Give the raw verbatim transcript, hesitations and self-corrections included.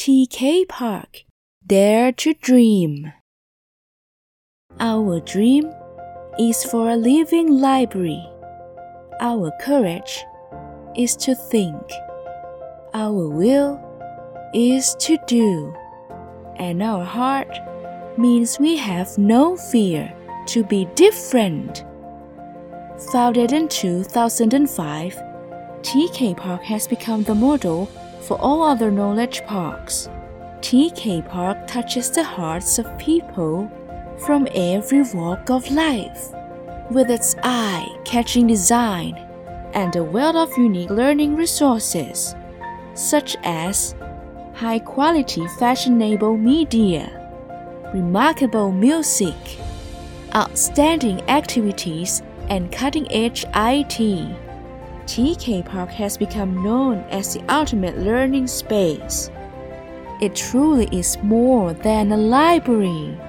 T K Park, Dare to Dream. Our dream is for a living library. Our courage is to think. Our will is to do. And our heart means we have no fear to be different. Founded in two thousand five, T K Park has become the model for all other knowledge parks. T K Park touches the hearts of people from every walk of life, with its eye-catching design and a wealth of unique learning resources, such as high-quality fashionable media, remarkable music, outstanding activities, and cutting-edge I T. T K Park has become known as the ultimate learning space. It truly is more than a library.